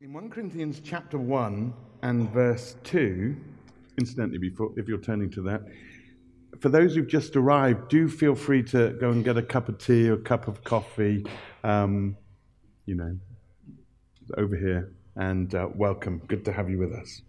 In 1 Corinthians chapter 1 and verse 2, incidentally, if you're turning to that, for those who've just arrived, do feel free to go and get a cup of tea or a cup of coffee, over here, and welcome. Good to have you with us.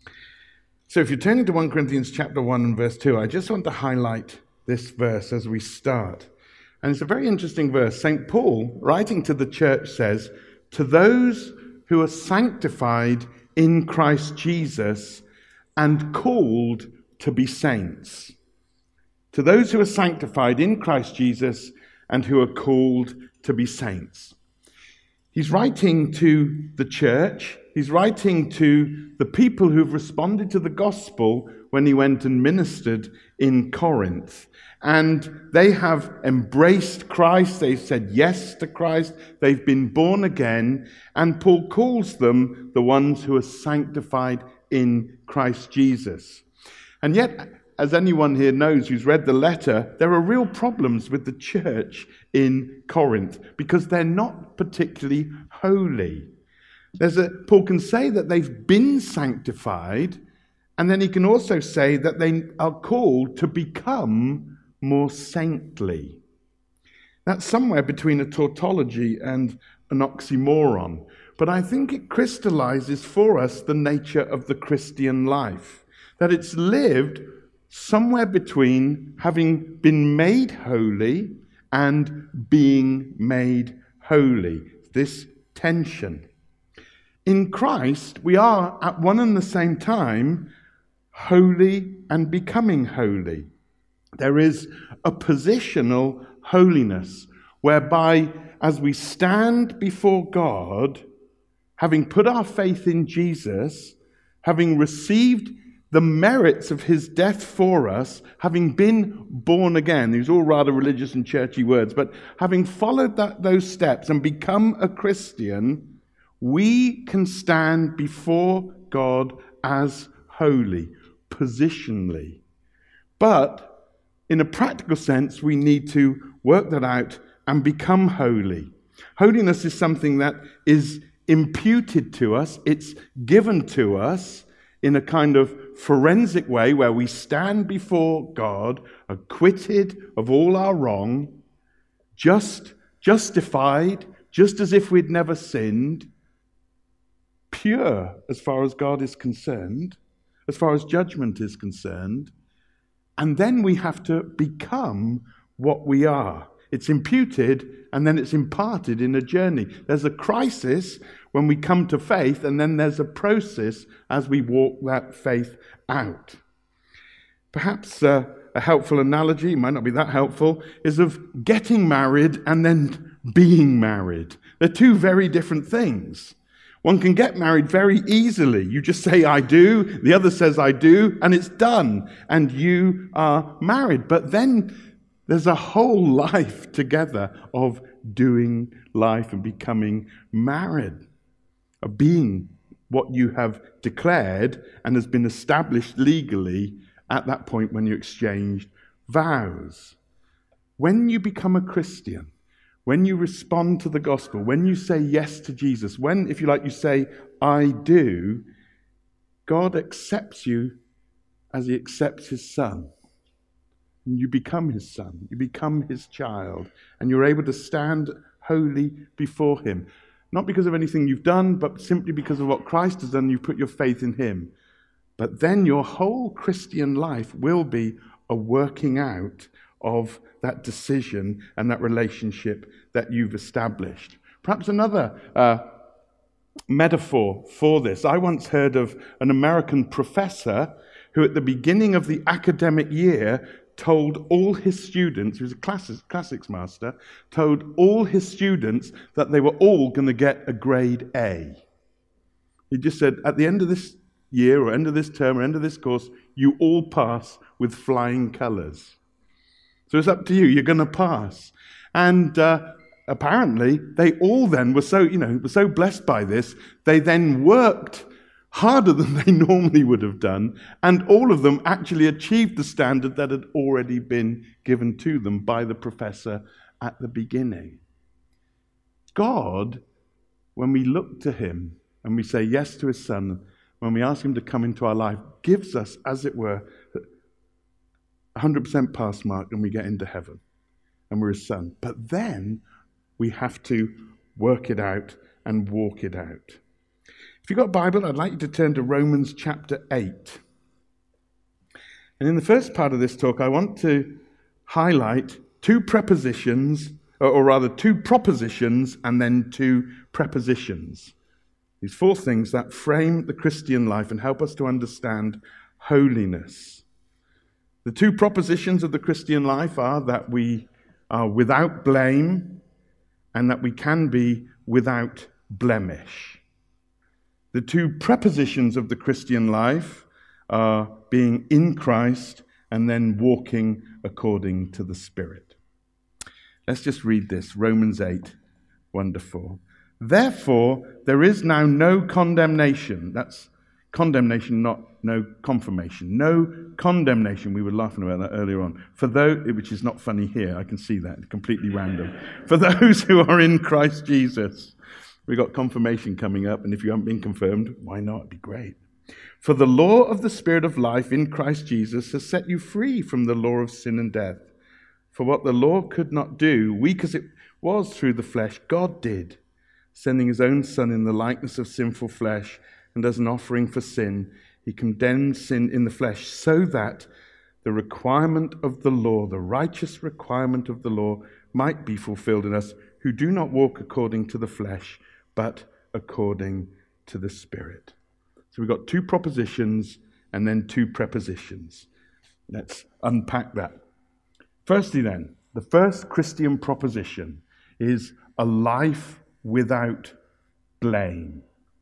So if you're turning to 1 Corinthians chapter 1 and verse 2, I just want to highlight this verse as we start. And it's a very interesting verse. St. Paul, writing to the church, says, "To those who are sanctified in Christ Jesus and called to be saints." To those who are sanctified in Christ Jesus and who are called to be saints. He's writing to the church. He's writing to the people who've responded to the gospel when he went and ministered in Corinth. And they have embraced Christ. They've said yes to Christ. They've been born again. And Paul calls them the ones who are sanctified in Christ Jesus. And yet, as anyone here knows who's read the letter, there are real problems with the church in Corinth because they're not particularly holy. Paul can say that they've been sanctified, and then he can also say that they are called to become more saintly. That's somewhere between a tautology and an oxymoron, but I think it crystallizes for us the nature of the Christian life, that it's lived somewhere between having been made holy and being made holy. This tension. In Christ, we are at one and the same time holy and becoming holy. There is a positional holiness whereby as we stand before God, having put our faith in Jesus, having received the merits of his death for us, having been born again, these are all rather religious and churchy words, but having followed those steps and become a Christian, we can stand before God as holy, positionally. But in a practical sense, we need to work that out and become holy. Holiness is something that is imputed to us, it's given to us in a kind of forensic way where we stand before God, acquitted of all our wrong, justified, just as if we'd never sinned, pure as far as God is concerned, as far as judgment is concerned, and then we have to become what we are. It's imputed and then it's imparted in a journey. There's a crisis when we come to faith, and then there's a process as we walk that faith out. Perhaps a helpful analogy, it might not be that helpful, is of getting married and then being married. They're two very different things. One can get married very easily. You just say, "I do," the other says, "I do," and it's done, and you are married. But then there's a whole life together of doing life and becoming married, of being what you have declared and has been established legally at that point when you exchanged vows. When you become a Christian, when you respond to the gospel, when you say yes to Jesus, when, if you like, you say, "I do," God accepts you as he accepts his son. And you become his son, you become his child, and you're able to stand holy before him. Not because of anything you've done, but simply because of what Christ has done, you put your faith in him. But then your whole Christian life will be a working out of that decision and that relationship that you've established. Perhaps another metaphor for this. I once heard of an American professor who at the beginning of the academic year told all his students, he was a classics master, told all his students that they were all going to get a grade A. He just said, at the end of this year or end of this term or end of this course, you all pass with flying colours. So it's up to you. You're going to pass. And apparently, they all then were so blessed by this, they then worked harder than they normally would have done, and all of them actually achieved the standard that had already been given to them by the professor at the beginning. God, when we look to him, and we say yes to his Son, when we ask him to come into our life, gives us, as it were, 100% pass mark, and we get into heaven, and we're his son. But then we have to work it out and walk it out. If you've got a Bible, I'd like you to turn to Romans chapter 8. And in the first part of this talk, I want to highlight two propositions, and then two prepositions. These four things that frame the Christian life and help us to understand holiness. The two propositions of the Christian life are that we are without blame and that we can be without blemish. The two prepositions of the Christian life are being in Christ and then walking according to the Spirit. Let's just read this, Romans 8, 1-4. Therefore, there is now no condemnation. That's condemnation, not no confirmation. No condemnation. We were laughing about that earlier on. Which is not funny here. I can see that. Completely random. For those who are in Christ Jesus. We've got confirmation coming up, and if you haven't been confirmed, why not? It'd be great. For the law of the Spirit of life in Christ Jesus has set you free from the law of sin and death. For what the law could not do, weak as it was through the flesh, God did, sending his own Son in the likeness of sinful flesh, and as an offering for sin, he condemned sin in the flesh, so that the requirement of the law, the righteous requirement of the law, might be fulfilled in us who do not walk according to the flesh, but according to the Spirit. So we've got two propositions and then two prepositions. Let's unpack that. Firstly then, the first Christian proposition is a life without blame.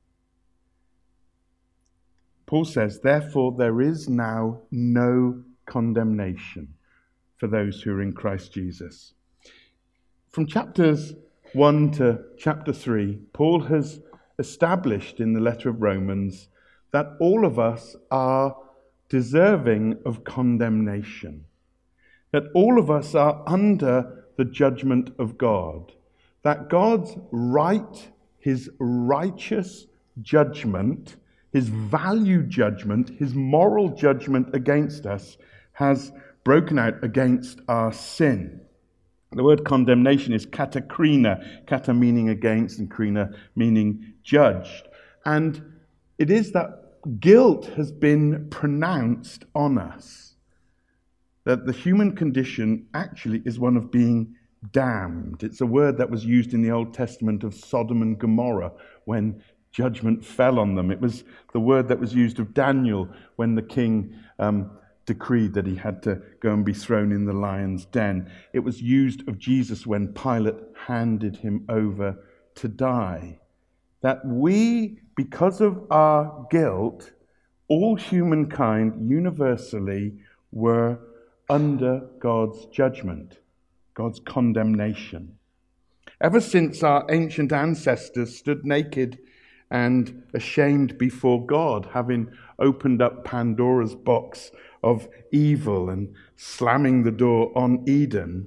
Paul says, therefore there is now no condemnation for those who are in Christ Jesus. From chapters 1 to chapter 3, Paul has established in the letter of Romans that all of us are deserving of condemnation, that all of us are under the judgment of God, that God's right, his righteous judgment, his value judgment, his moral judgment against us has broken out against our sin. The word condemnation is katakrina, kata meaning against and krina meaning judged. And it is that guilt has been pronounced on us, that the human condition actually is one of being damned. It's a word that was used in the Old Testament of Sodom and Gomorrah when judgment fell on them. It was the word that was used of Daniel when the king decreed that he had to go and be thrown in the lion's den. It was used of Jesus when Pilate handed him over to die. That we, because of our guilt, all humankind universally were under God's judgment, God's condemnation. Ever since our ancient ancestors stood naked and ashamed before God, having opened up Pandora's box of evil and slamming the door on Eden,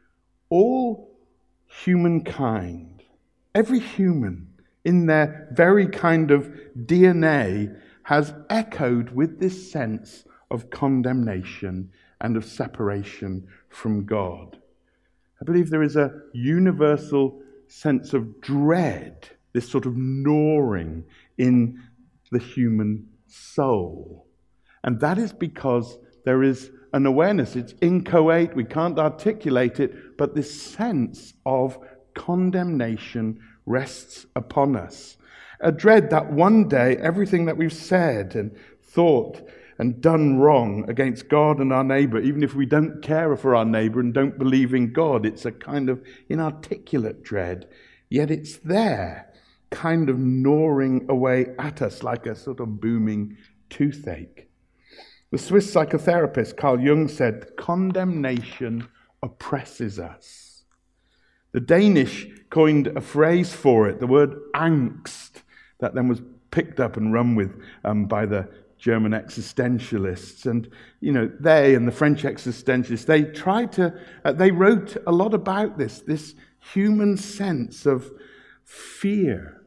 all humankind, every human in their very kind of DNA has echoed with this sense of condemnation and of separation from God. I believe there is a universal sense of dread, this sort of gnawing in the human soul. And that is because there is an awareness. It's inchoate, we can't articulate it, but this sense of condemnation rests upon us. A dread that one day everything that we've said and thought and done wrong against God and our neighbor, even if we don't care for our neighbor and don't believe in God, it's a kind of inarticulate dread, yet it's there, kind of gnawing away at us like a sort of booming toothache. The Swiss psychotherapist Carl Jung said, condemnation oppresses us. The Danish coined a phrase for it, the word angst, that then was picked up and run with by the German existentialists. And, they and the French existentialists, they wrote a lot about this human sense of fear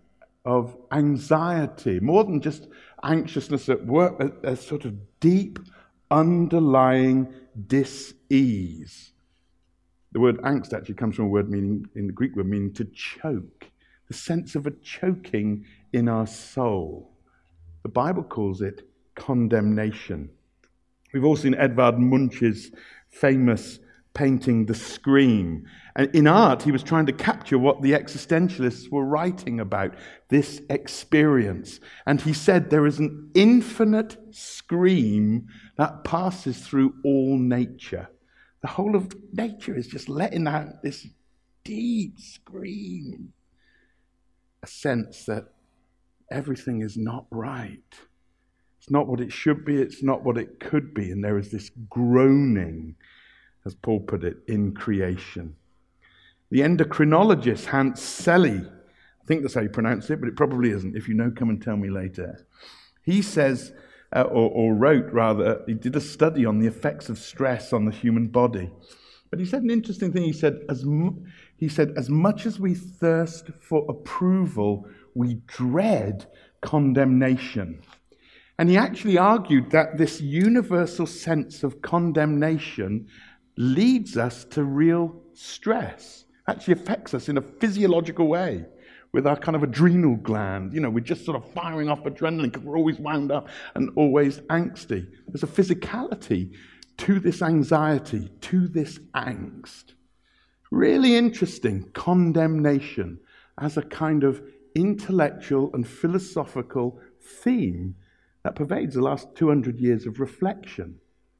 of anxiety, more than just anxiousness at work, a sort of deep underlying dis-ease. The word angst actually comes from a word meaning, in the Greek word, meaning to choke, the sense of a choking in our soul. The Bible calls it condemnation. We've all seen Edvard Munch's famous painting, The Scream. And in art, he was trying to capture what the existentialists were writing about, this experience. And he said there is an infinite scream that passes through all nature. The whole of nature is just letting out this deep scream, a sense that everything is not right. It's not what it should be, it's not what it could be, and there is this groaning, as Paul put it, in creation. The endocrinologist Hans Selye, I think that's how you pronounce it, but it probably isn't. If you know, come and tell me later. He says, or wrote rather, he did a study on the effects of stress on the human body. But he said an interesting thing. He said, as much as we thirst for approval, we dread condemnation. And he actually argued that this universal sense of condemnation leads us to real stress, actually affects us in a physiological way with our kind of adrenal gland. We're just sort of firing off adrenaline because we're always wound up and always angsty. There's a physicality to this anxiety, to this angst. Really interesting, condemnation as a kind of intellectual and philosophical theme that pervades the last 200 years of reflection.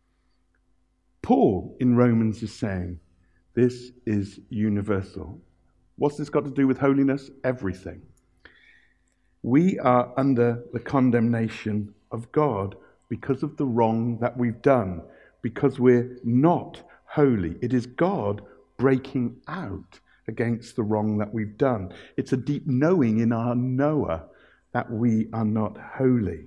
Paul in Romans is saying, this is universal. What's this got to do with holiness? Everything. We are under the condemnation of God because of the wrong that we've done, because we're not holy. It is God breaking out against the wrong that we've done. It's a deep knowing in our knower that we are not holy.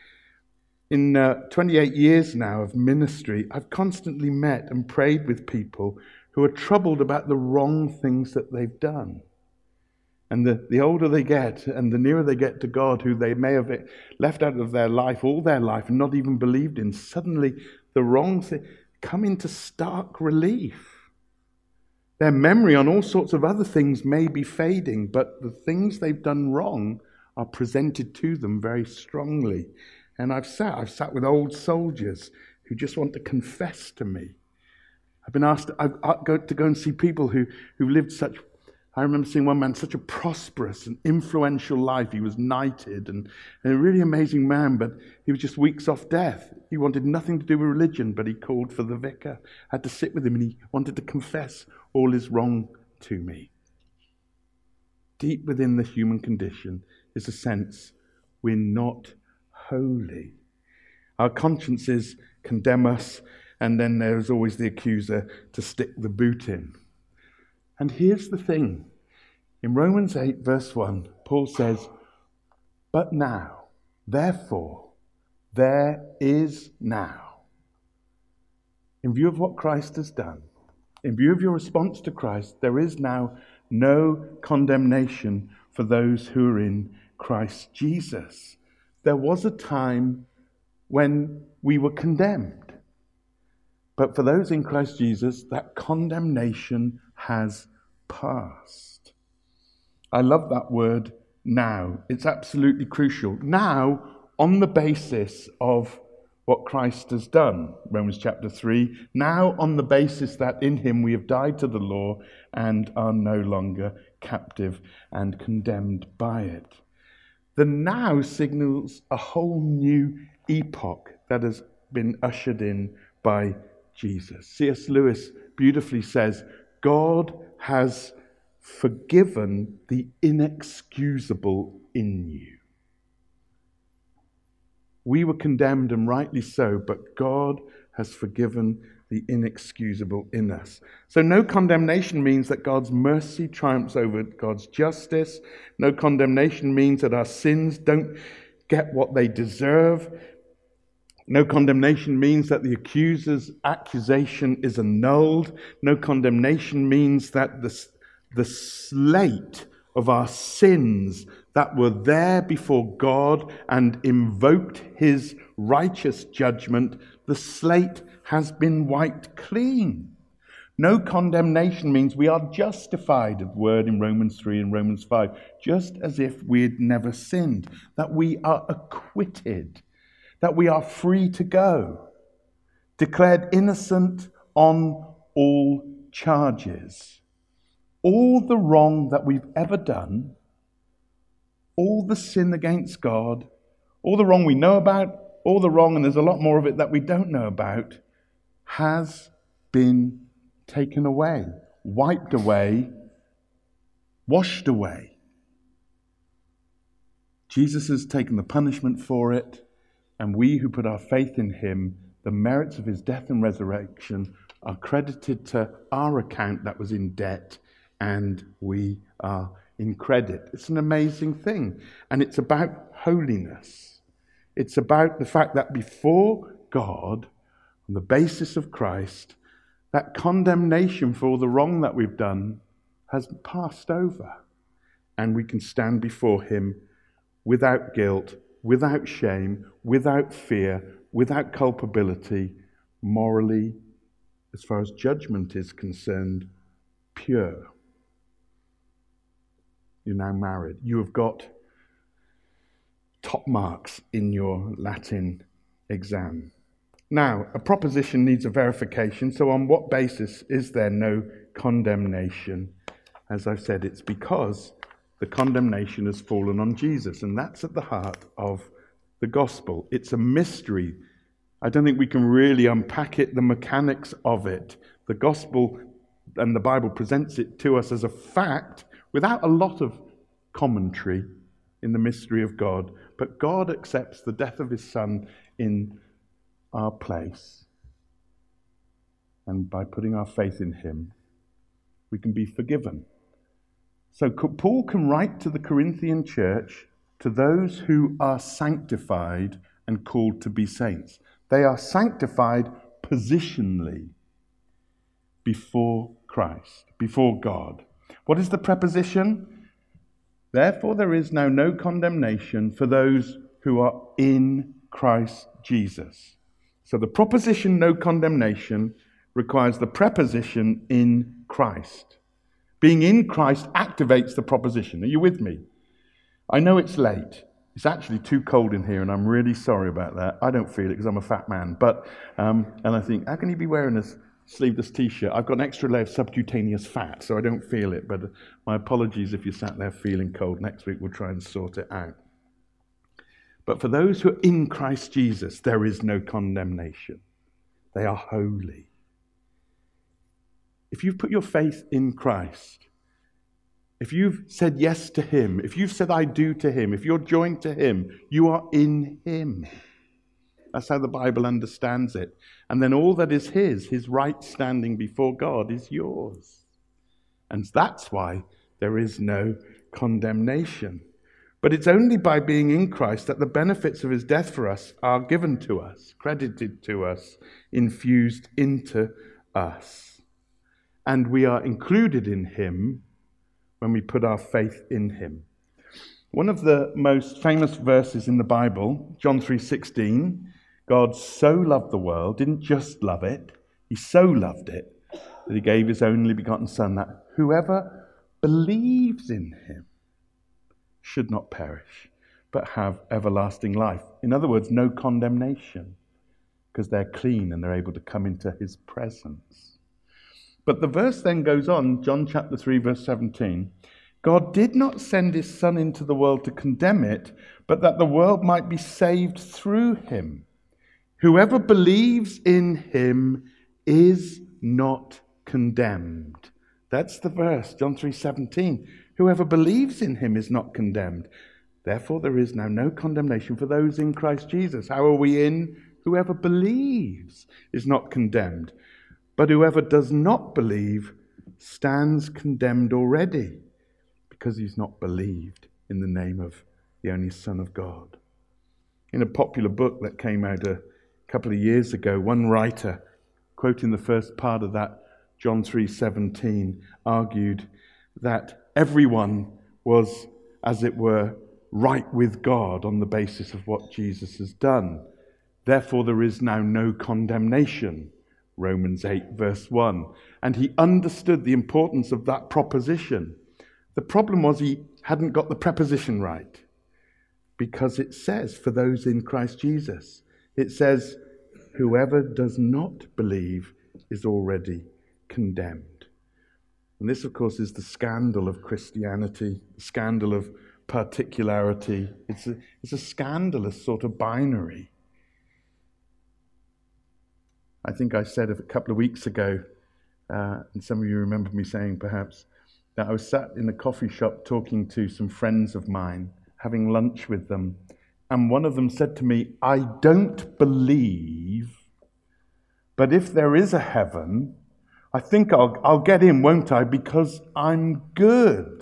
In 28 years now of ministry, I've constantly met and prayed with people who are troubled about the wrong things that they've done. And the older they get and the nearer they get to God, who they may have left out of their life all their life and not even believed in, suddenly the wrong thing come into stark relief. Their memory on all sorts of other things may be fading, but the things they've done wrong are presented to them very strongly. And I've sat with old soldiers who just want to confess to me. I've been asked to go and see people who lived such. I remember seeing one man, such a prosperous and influential life. He was knighted and a really amazing man, but he was just weeks off death. He wanted nothing to do with religion, but he called for the vicar. I had to sit with him, and he wanted to confess all is wrong to me. Deep within the human condition is a sense we're not holy. Our consciences condemn us, and then there's always the accuser to stick the boot in. And here's the thing. In Romans 8, verse 1, Paul says, but now, therefore, there is now, in view of what Christ has done, in view of your response to Christ, there is now no condemnation for those who are in Christ Jesus. There was a time when we were condemned. But for those in Christ Jesus, that condemnation has passed. I love that word, now. It's absolutely crucial. Now, on the basis of what Christ has done, Romans chapter 3. Now, on the basis that in him we have died to the law and are no longer captive and condemned by it. The now signals a whole new epoch that has been ushered in by Jesus. C.S. Lewis beautifully says, God has forgiven the inexcusable in you. We were condemned, and rightly so, but God has forgiven the inexcusable in us. So no condemnation means that God's mercy triumphs over God's justice. No condemnation means that our sins don't get what they deserve. No condemnation means that the accuser's accusation is annulled. No condemnation means that the slate of our sins that were there before God and invoked his righteous judgment, the slate has been wiped clean. No condemnation means we are justified, a word in Romans 3 and Romans 5, just as if we had never sinned, that we are acquitted, that we are free to go, declared innocent on all charges. All the wrong that we've ever done, all the sin against God, all the wrong we know about, all the wrong, and there's a lot more of it that we don't know about, has been taken away, wiped away, washed away. Jesus has taken the punishment for it, and we who put our faith in him, the merits of his death and resurrection are credited to our account that was in debt, and we are in credit. It's an amazing thing, and it's about holiness. It's about the fact that before God, on the basis of Christ, that condemnation for all the wrong that we've done has passed over, and we can stand before him without guilt, without shame, without fear, without culpability, morally, as far as judgment is concerned, pure. You're now married. You have got top marks in your Latin exam. Now, a proposition needs a verification, so on what basis is there no condemnation? As I've said, it's because the condemnation has fallen on Jesus, and that's at the heart of the gospel. It's a mystery. I don't think we can really unpack it, the mechanics of it. The gospel and the Bible presents it to us as a fact without a lot of commentary in the mystery of God. But God accepts the death of his Son in our place. And by putting our faith in him, we can be forgiven. So Paul can write to the Corinthian church, to those who are sanctified and called to be saints. They are sanctified positionally before Christ, before God. What is the preposition? Therefore, there is now no condemnation for those who are in Christ Jesus. So the proposition no condemnation requires the preposition in Christ. Being in Christ activates the proposition. Are you with me? I know it's late. It's actually too cold in here, and I'm really sorry about that. I don't feel it because I'm a fat man. But and I think, how can you be wearing a sleeveless T-shirt? I've got an extra layer of subcutaneous fat, so I don't feel it. But my apologies if you sat there feeling cold. Next week we'll try and sort it out. But for those who are in Christ Jesus, there is no condemnation. They are holy. If you've put your faith in Christ, if you've said yes to him, if you've said I do to him, if you're joined to him, you are in him. That's how the Bible understands it. And then all that is his right standing before God, is yours. And that's why there is no condemnation. But it's only by being in Christ that the benefits of his death for us are given to us, credited to us, infused into us. And we are included in him when we put our faith in him. One of the most famous verses in the Bible, John 3:16, God so loved the world, didn't just love it, he so loved it that he gave his only begotten Son, that whoever believes in him should not perish, but have everlasting life. In other words, no condemnation, because they're clean and they're able to come into his presence. But the verse then goes on, John chapter 3, verse 17. God did not send his Son into the world to condemn it, but that the world might be saved through him. Whoever believes in him is not condemned. That's the verse, John 3:17. Whoever believes in him is not condemned. Therefore, there is now no condemnation for those in Christ Jesus. How are we in? Whoever believes is not condemned. But whoever does not believe stands condemned already, because he's not believed in the name of the only Son of God. In a popular book that came out a couple of years ago, one writer, quoting the first part of that John 3:17, argued that everyone was, as it were, right with God on the basis of what Jesus has done. Therefore, there is now no condemnation, Romans 8, verse 1. And he understood the importance of that proposition. The problem was he hadn't got the preposition right, because it says, for those in Christ Jesus, it says, whoever does not believe is already condemned. And this, of course, is the scandal of Christianity, the scandal of particularity. It's a scandalous sort of binary. I think I said a couple of weeks ago, and some of you remember me saying perhaps, that I was sat in a coffee shop talking to some friends of mine, having lunch with them, and one of them said to me, I don't believe, but if there is a heaven, I think I'll get in, won't I, because I'm good.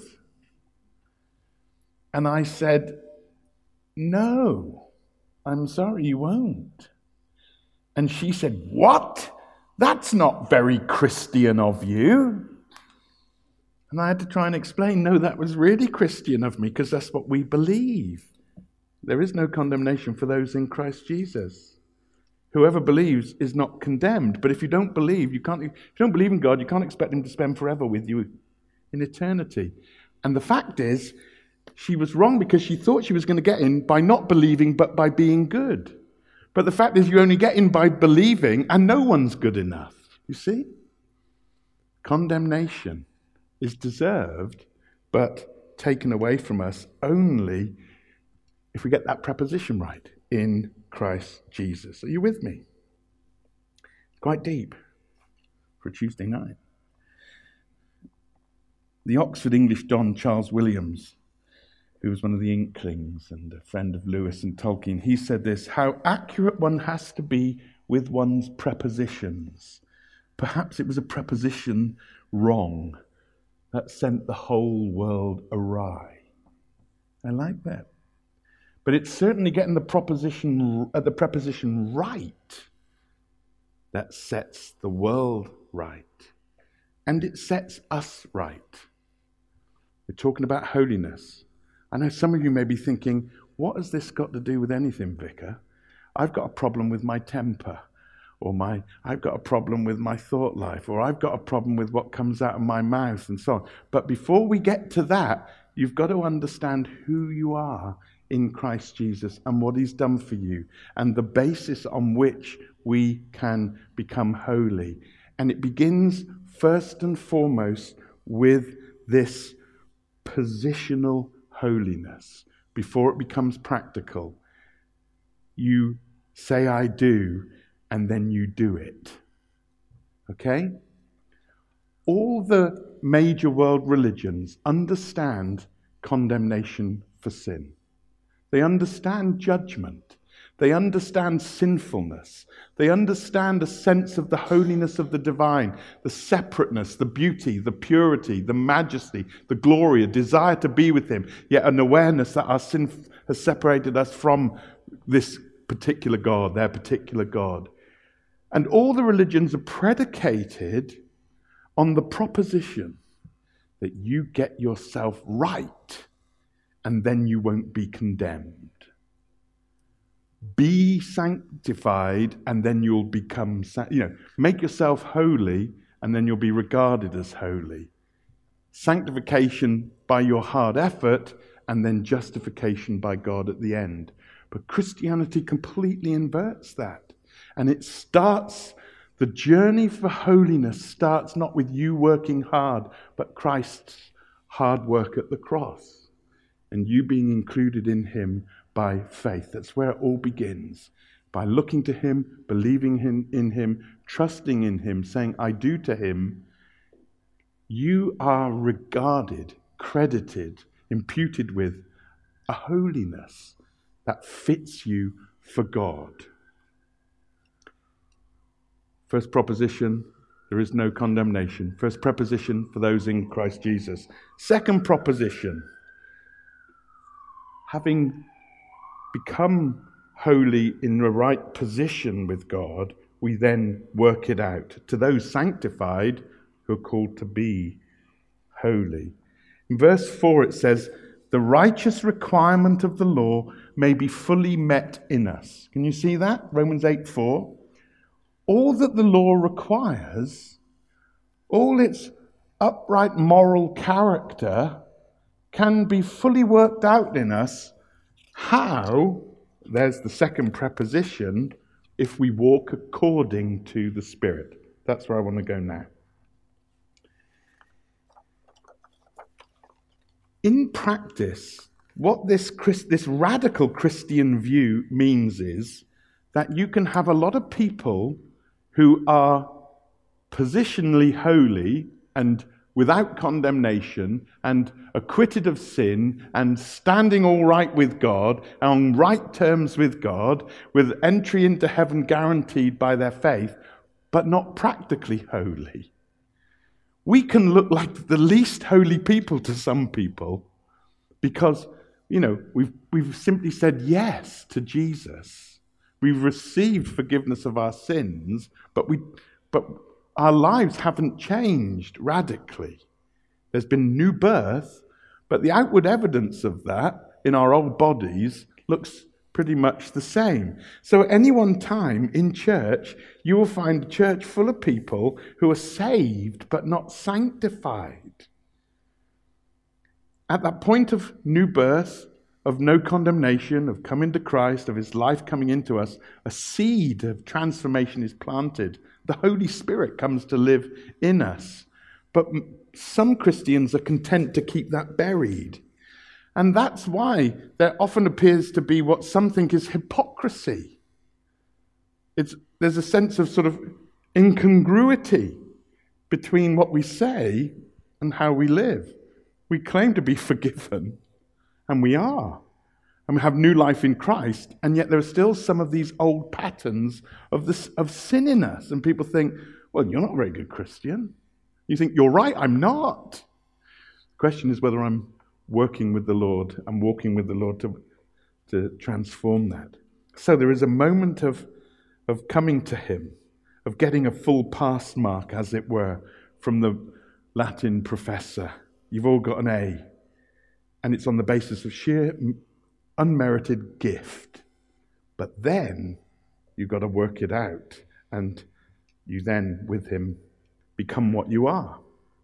And I said, no, I'm sorry, you won't. And she said, what? That's not very Christian of you. And I had to try and explain, no, that was really Christian of me, because that's what we believe. There is no condemnation for those in Christ Jesus. Whoever believes is not condemned. But if you don't believe, if you don't believe in God, you can't expect him to spend forever with you in eternity. And the fact is, she was wrong because she thought she was going to get in by not believing, but by being good. But the fact is, you only get in by believing, and no one's good enough. You see? Condemnation is deserved, but taken away from us only if we get that preposition right, in Christ Jesus. Are you with me? Quite deep for a Tuesday night. The Oxford English Don Charles Williams, who was one of the Inklings and a friend of Lewis and Tolkien, he said this: how accurate one has to be with one's prepositions. Perhaps it was a preposition wrong that sent the whole world awry. I like that. But it's certainly getting the preposition right that sets the world right. And it sets us right. We're talking about holiness. I know some of you may be thinking, what has this got to do with anything, Vicar? I've got a problem with my temper, or I've got a problem with my thought life, or I've got a problem with what comes out of my mouth, and so on. But before we get to that, you've got to understand who you are in Christ Jesus and what he's done for you, and the basis on which we can become holy. And it begins first and foremost with this positional holiness. Before it becomes practical, you say I do, and then you do it. Okay? All the major world religions understand condemnation for sin. They understand judgment. They understand sinfulness. They understand a sense of the holiness of the divine, the separateness, the beauty, the purity, the majesty, the glory, a desire to be with him, yet an awareness that our sin has separated us from this particular God, their particular God. And all the religions are predicated on the proposition that you get yourself right, and then you won't be condemned. Be sanctified, and then you'll become, make yourself holy, and then you'll be regarded as holy. Sanctification by your hard effort, and then justification by God at the end. But Christianity completely inverts that. And it starts, the journey for holiness starts not with you working hard, but Christ's hard work at the cross. And you being included in him by faith. That's where it all begins. By looking to him, believing in him, trusting in him, saying, I do to him, you are regarded, credited, imputed with a holiness that fits you for God. First proposition, there is no condemnation. First preposition for those in Christ Jesus. Second proposition, having become holy in the right position with God, we then work it out. To those sanctified who are called to be holy. In verse 4 it says, the righteous requirement of the law may be fully met in us. Can you see that? Romans 8:4. All that the law requires, all its upright moral character, can be fully worked out in us. How? There's the second preposition, if we walk according to the Spirit. That's where I want to go now. In practice, what this radical Christian view means is that you can have a lot of people who are positionally holy and without condemnation and acquitted of sin and standing all right with God, on right terms with God, with entry into heaven guaranteed by their faith, but not practically holy. We can look like the least holy people to some people because, we've simply said yes to Jesus. We've received forgiveness of our sins, but our lives haven't changed radically. There's been new birth, but the outward evidence of that in our old bodies looks pretty much the same. So at any one time in church, you will find a church full of people who are saved but not sanctified. At that point of new birth, of no condemnation, of coming to Christ, of his life coming into us, a seed of transformation is planted. The Holy Spirit comes to live in us. But some Christians are content to keep that buried. And that's why there often appears to be what some think is hypocrisy. There's a sense of sort of incongruity between what we say and how we live. We claim to be forgiven, and we are. And we have new life in Christ, and yet there are still some of these old patterns of sin in us. And people think, well, you're not a very good Christian. You think, you're right, I'm not. The question is whether I'm working with the Lord and walking with the Lord to transform that. So there is a moment of coming to him, of getting a full pass mark, as it were, from the Latin professor. You've all got an A. And it's on the basis of sheer unmerited gift. But then you've got to work it out. And you then, with him, become what you are.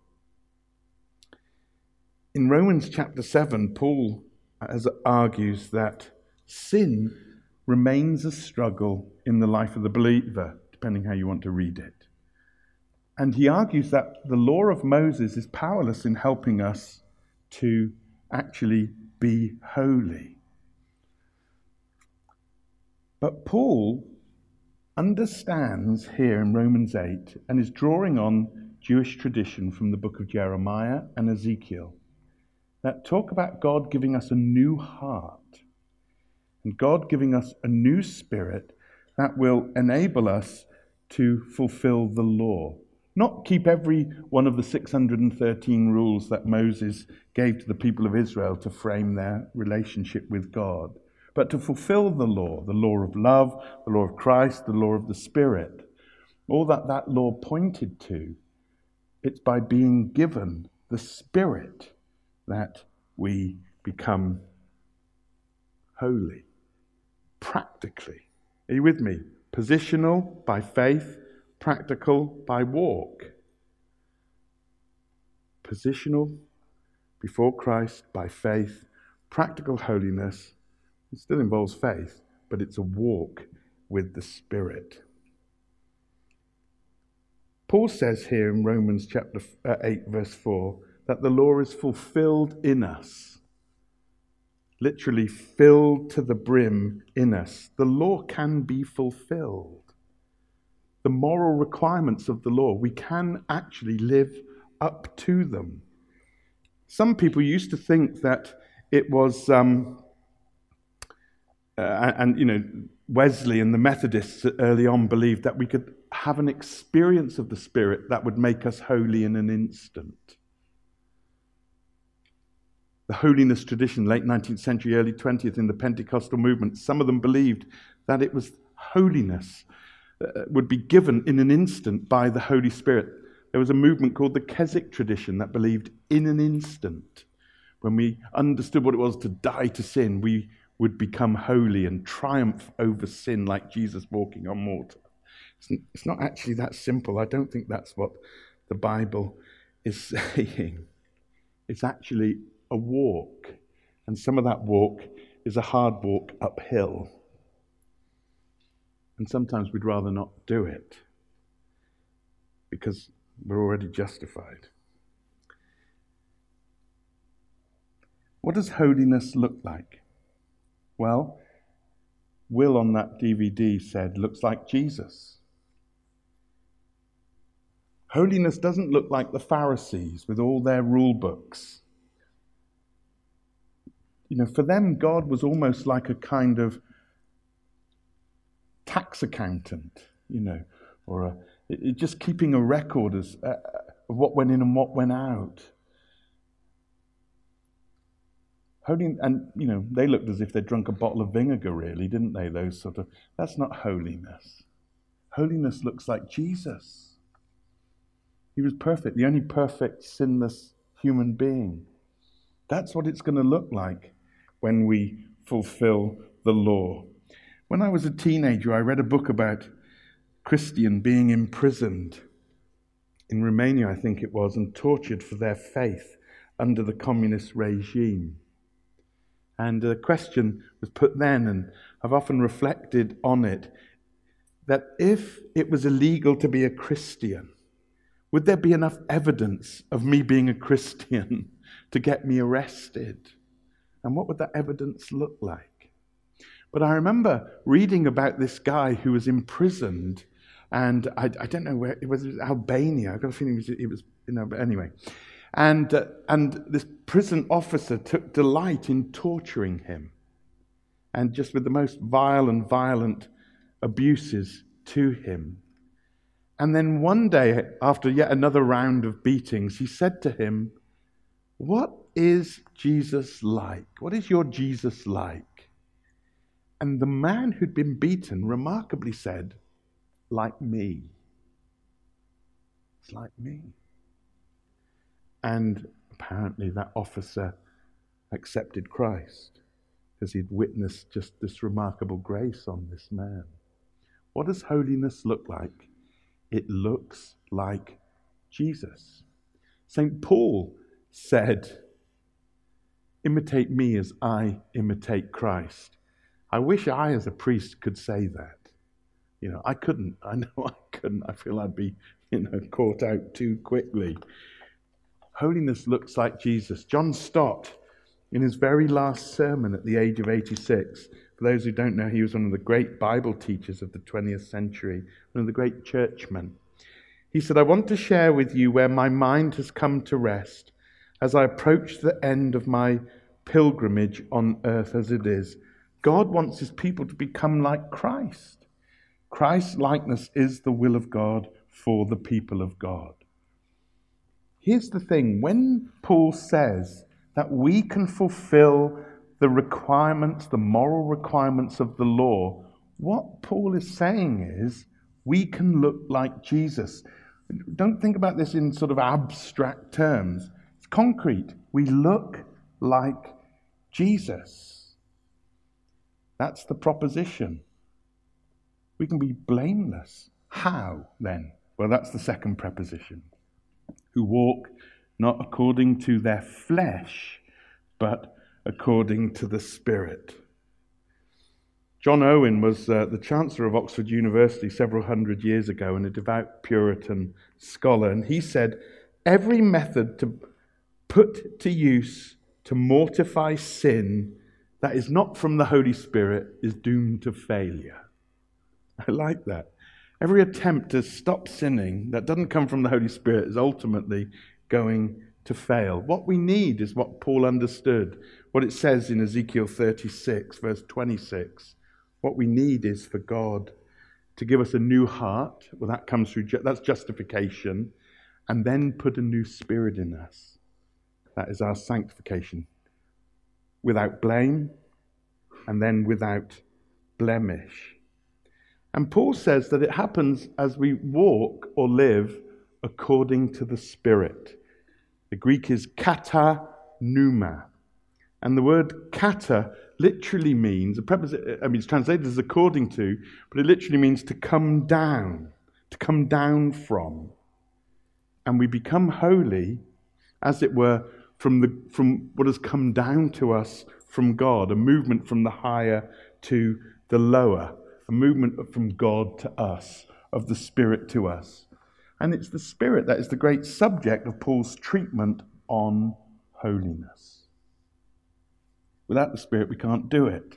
In Romans chapter 7, Paul argues that sin remains a struggle in the life of the believer, depending how you want to read it. And he argues that the law of Moses is powerless in helping us to actually be holy. But Paul understands here in Romans 8 and is drawing on Jewish tradition from the book of Jeremiah and Ezekiel that talk about God giving us a new heart and God giving us a new spirit that will enable us to fulfill the law. Not keep every one of the 613 rules that Moses gave to the people of Israel to frame their relationship with God, but to fulfill the law of love, the law of Christ, the law of the Spirit. All that law pointed to, it's by being given the Spirit that we become holy. Practically. Are you with me? Positional by faith, practical by walk. Positional before Christ by faith, practical holiness. It still involves faith, but it's a walk with the Spirit. Paul says here in Romans chapter 8, verse 4, that the law is fulfilled in us. Literally filled to the brim in us. The law can be fulfilled. The moral requirements of the law, we can actually live up to them. Some people used to think that it was, Wesley and the Methodists early on believed that we could have an experience of the Spirit that would make us holy in an instant. The holiness tradition, late 19th century, early 20th, in the Pentecostal movement, some of them believed that it was holiness would be given in an instant by the Holy Spirit. There was a movement called the Keswick tradition that believed in an instant when we understood what it was to die to sin, we would become holy and triumph over sin like Jesus walking on water. It's not actually that simple. I don't think that's what the Bible is saying. It's actually a walk, and some of that walk is a hard walk uphill. And sometimes we'd rather not do it because we're already justified. What does holiness look like? Well, Will on that DVD said, looks like Jesus. Holiness doesn't look like the Pharisees with all their rule books. For them, God was almost like a kind of tax accountant, or just keeping a record of what went in and what went out. Holy, and they looked as if they'd drunk a bottle of vinegar, really, didn't they? That's not holiness. Holiness looks like Jesus. He was perfect, the only perfect, sinless human being. That's what it's going to look like when we fulfill the law. When I was a teenager, I read a book about Christian being imprisoned in Romania, I think it was, and tortured for their faith under the communist regime. And a question was put then, and I've often reflected on it, that if it was illegal to be a Christian, would there be enough evidence of me being a Christian to get me arrested? And what would that evidence look like? But I remember reading about this guy who was imprisoned, and I don't know where, it was Albania. I've got a feeling it was but anyway. And this prison officer took delight in torturing him, and just with the most vile and violent abuses to him. And then one day, after yet another round of beatings, he said to him, "What is Jesus like? What is your Jesus like?" And the man who'd been beaten remarkably said, "Like me. It's like me." And apparently that officer accepted Christ because he'd witnessed just this remarkable grace on this man. What does holiness look like? It looks like Jesus. St. Paul said, "Imitate me as I imitate Christ." I wish I, as a priest, could say that. I couldn't. I know I couldn't. I feel I'd be, caught out too quickly. Holiness looks like Jesus. John Stott, in his very last sermon at the age of 86, for those who don't know, he was one of the great Bible teachers of the 20th century, one of the great churchmen. He said, "I want to share with you where my mind has come to rest as I approach the end of my pilgrimage on earth as it is. God wants his people to become like Christ. Christ's likeness is the will of God for the people of God." Here's the thing. When Paul says that we can fulfill the requirements, the moral requirements of the law, what Paul is saying is we can look like Jesus. Don't think about this in sort of abstract terms. It's concrete. We look like Jesus. That's the proposition. We can be blameless. How, then? Well, that's the second preposition. Who walk not according to their flesh, but according to the Spirit. John Owen was the Chancellor of Oxford University several hundred years ago, and a devout Puritan scholar. And he said, every method to put to use to mortify sin that is not from the Holy Spirit is doomed to failure. I like that. Every attempt to stop sinning that doesn't come from the Holy Spirit is ultimately going to fail. What we need is what Paul understood, what it says in Ezekiel 36, verse 26. What we need is for God to give us a new heart. Well, that comes through, that's justification. And then put a new spirit in us. That is our sanctification. Without blame, and then without blemish. And Paul says that it happens as we walk or live according to the Spirit. The Greek is kata pneuma. And the word kata literally means, it's translated as according to, but it literally means to come down from. And we become holy, as it were, from what has come down to us from God, a movement from the higher to the lower, a movement from God to us, of the Spirit to us. And it's the Spirit that is the great subject of Paul's treatment on holiness. Without the Spirit, we can't do it.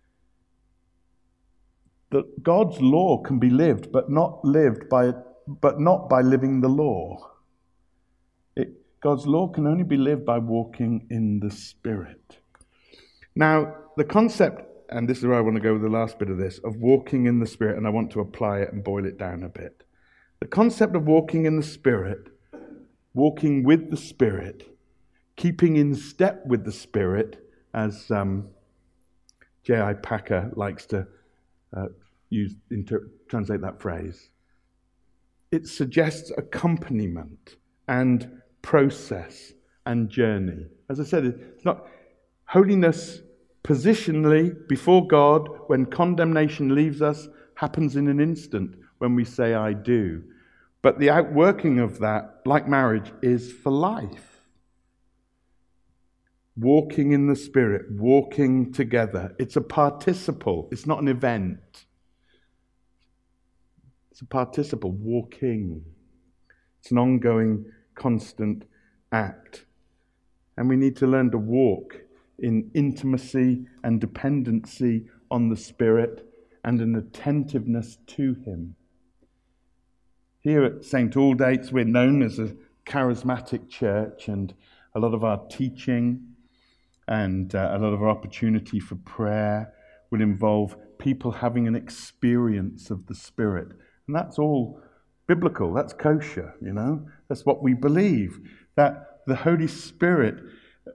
That God's law can be lived, but not by living the law. God's law can only be lived by walking in the Spirit. Now, the concept, and this is where I want to go with the last bit of this, of walking in the Spirit, and I want to apply it and boil it down a bit. The concept of walking in the Spirit, walking with the Spirit, keeping in step with the Spirit, as J.I. Packer likes to translate that phrase. It suggests accompaniment and process and journey. As I said, it's not holiness positionally before God when condemnation leaves us happens in an instant when we say I do. But the outworking of that, like marriage, is for life. Walking in the Spirit, walking together. It's a participle. It's not an event. It's a participle, walking. It's an ongoing, constant act. And we need to learn to walk in intimacy and dependency on the Spirit and an attentiveness to Him. Here at St. Aldate's, we're known as a charismatic church, and a lot of our teaching and a lot of our opportunity for prayer will involve people having an experience of the Spirit. And that's all biblical. That's kosher, That's what we believe. That the Holy Spirit,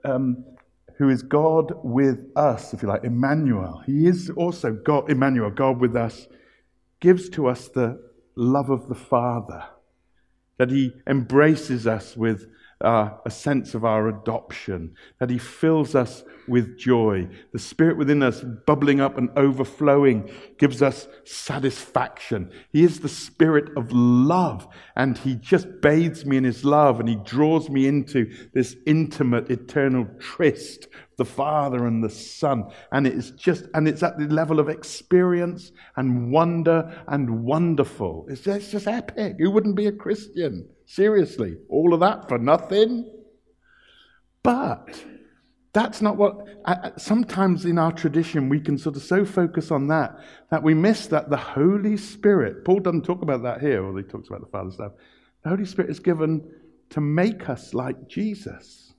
who is God with us, if you like, Emmanuel. He is also God, Emmanuel, God with us, gives to us the love of the Father. That He embraces us with a sense of our adoption, that He fills us with joy. The Spirit within us, bubbling up and overflowing, gives us satisfaction. He is the Spirit of love, and He just bathes me in His love, and He draws me into this intimate, eternal tryst, the Father and the Son. And it's at the level of experience and wonder and wonderful. It's just epic. Who wouldn't be a Christian? Seriously, all of that for nothing? But that's not what... sometimes in our tradition we can sort of so focus on that we miss that the Holy Spirit... Paul doesn't talk about that here, or he talks about the Father stuff. The Holy Spirit is given to make us like Jesus,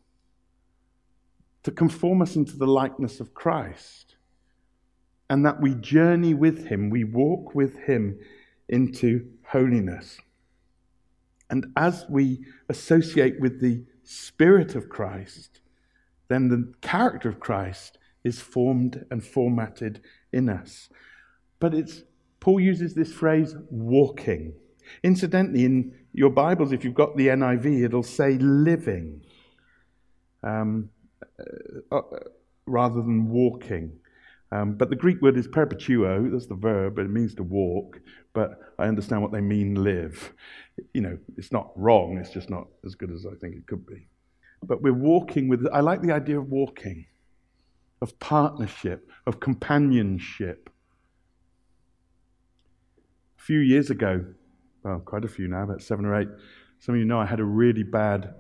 to conform us into the likeness of Christ, and that we journey with Him, we walk with Him into holiness. And as we associate with the Spirit of Christ, then the character of Christ is formed and formatted in us. But Paul uses this phrase, walking. Incidentally, in your Bibles, if you've got the NIV, it'll say living, rather than walking. But the Greek word is perpetuo, that's the verb, it means to walk, but I understand what they mean, live. It's not wrong, it's just not as good as I think it could be. But we're walking I like the idea of walking, of partnership, of companionship. A few years ago, well, quite a few now, about 7 or 8, some of you know I had a really bad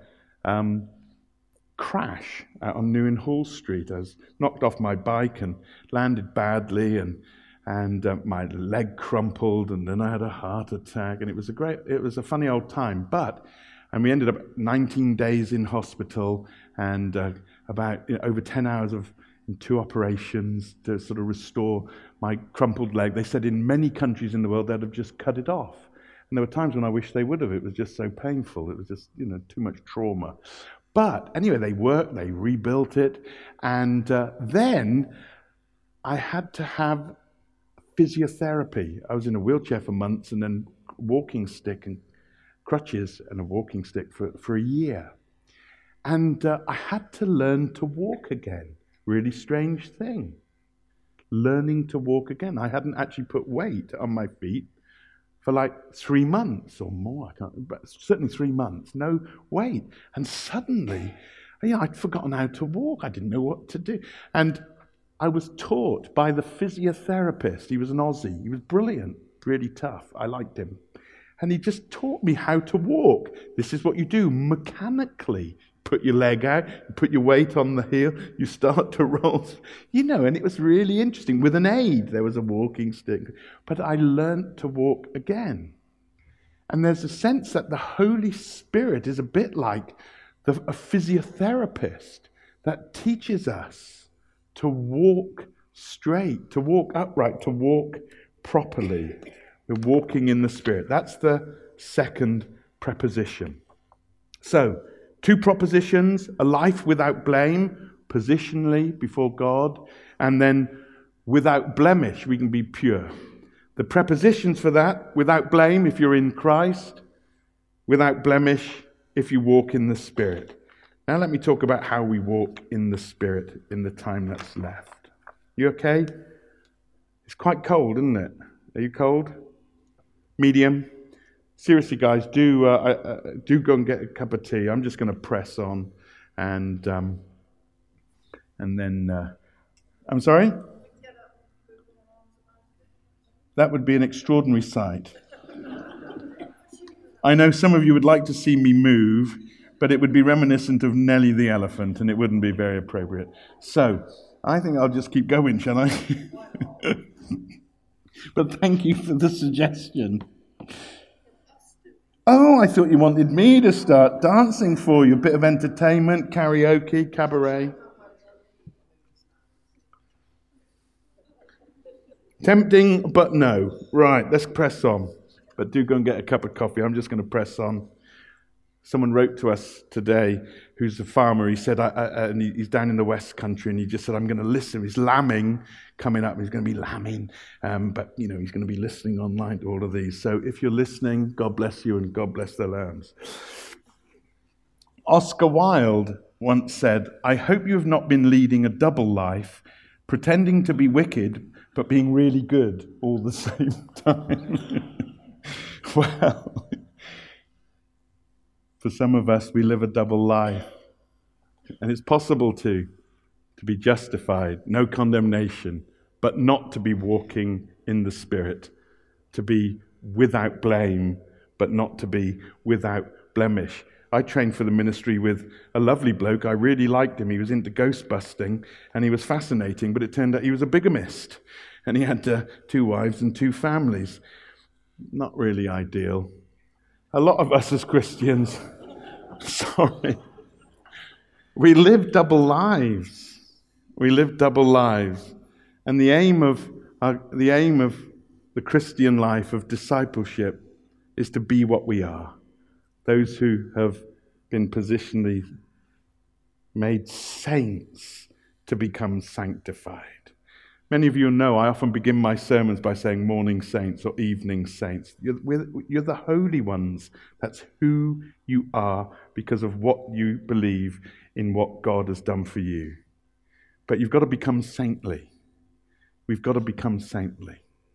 crash out on Newin Hall Street. I was knocked off my bike and landed badly, and my leg crumpled, and then I had a heart attack, and it was a funny old time. And we ended up 19 days in hospital, and about over 10 hours in 2 operations to sort of restore my crumpled leg. They said in many countries in the world they'd have just cut it off. And there were times when I wish they would have. It was just so painful. It was just, too much trauma. But anyway, they worked, they rebuilt it, and then I had to have physiotherapy. I was in a wheelchair for months, and then walking stick and crutches and a walking stick for a year. And I had to learn to walk again, really strange thing. Learning to walk again. I hadn't actually put weight on my feet for like 3 months or more. I can't, but certainly 3 months. No weight. And suddenly, I'd forgotten how to walk. I didn't know what to do. And I was taught by the physiotherapist. He was an Aussie. He was brilliant, really tough. I liked him. And he just taught me how to walk. This is what you do mechanically. Put your leg out, put your weight on the heel, you start to roll. And it was really interesting. With an aid, there was a walking stick. But I learned to walk again. And there's a sense that the Holy Spirit is a bit like a physiotherapist that teaches us to walk straight, to walk upright, to walk properly. We're walking in the Spirit. That's the second preposition. So, 2 propositions: a life without blame, positionally before God, and then without blemish, we can be pure. The prepositions for that: without blame if you're in Christ, without blemish if you walk in the Spirit. Now let me talk about how we walk in the Spirit in the time that's left. You okay? It's quite cold, isn't it? Are you cold? Medium? Seriously, guys, do go and get a cup of tea. I'm just going to press on, and then I'm sorry. That would be an extraordinary sight. I know some of you would like to see me move, but it would be reminiscent of Nellie the elephant, and it wouldn't be very appropriate. So I think I'll just keep going, shall I? But thank you for the suggestion. Oh, I thought you wanted me to start dancing for you. A bit of entertainment, karaoke, cabaret. Tempting, but no. Right, let's press on. But do go and get a cup of coffee. I'm just going to press on. Someone wrote to us today who's a farmer. He said, and he's down in the West Country, and he just said, I'm going to listen. He's lambing coming up. He's going to be lambing. But, he's going to be listening online to all of these. So if you're listening, God bless you and God bless the lambs. Oscar Wilde once said, I hope you have not been leading a double life, pretending to be wicked, but being really good all the same time. Well, for some of us, we live a double life. And it's possible to be justified, no condemnation, but not to be walking in the Spirit, to be without blame, but not to be without blemish. I trained for the ministry with a lovely bloke. I really liked him. He was into ghost busting, and he was fascinating, but it turned out he was a bigamist, and he had 2 wives and 2 families. Not really ideal. A lot of us as Christians, we live double lives. We live double lives. And the aim of the Christian life, of discipleship, is to be what we are. Those who have been positionally made saints to become sanctified. Many of you know I often begin my sermons by saying morning saints or evening saints. You're the holy ones. That's who you are because of what you believe in what God has done for you. But you've got to become saintly. We've got to become saintly.